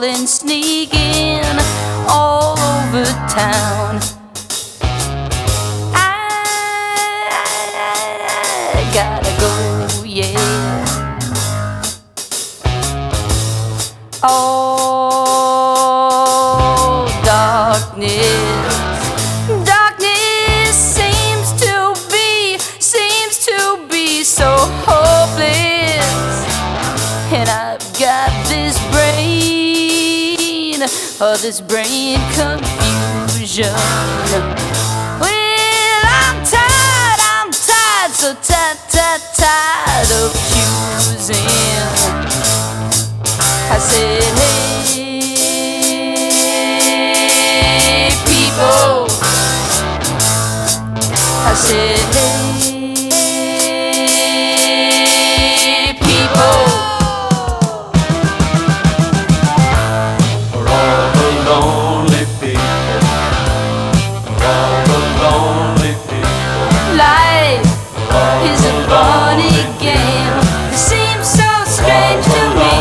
crawling, sneaking all over town. I gotta go, yeah. Oh, darkness, darkness seems to be so hopeless. And I've got this brain, this brain confusion. Well, I'm tired, so tired of choosing. I said, hey, people. I said, hey, people. For all the lonely people, for all the lonely people, Life is a funny game. It seems so strange to me,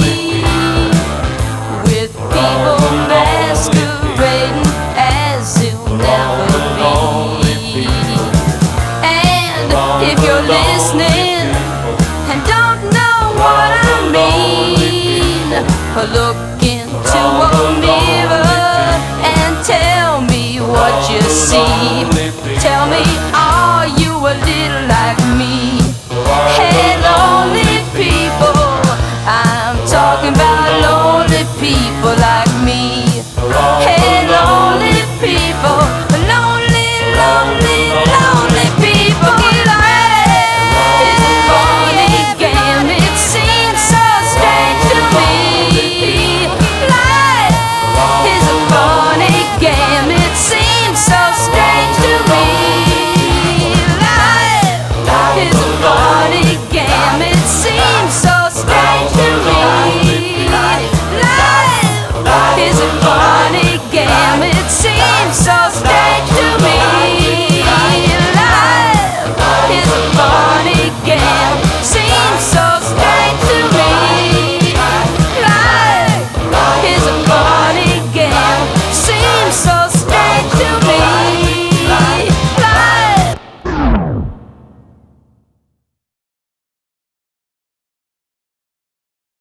with people masquerading as they'll never be. And if you're listening and don't know what I mean, look into a mirror and tell me what you see. Tell me, are you a little like me? Hey, lonely people, I'm talking about lonely people.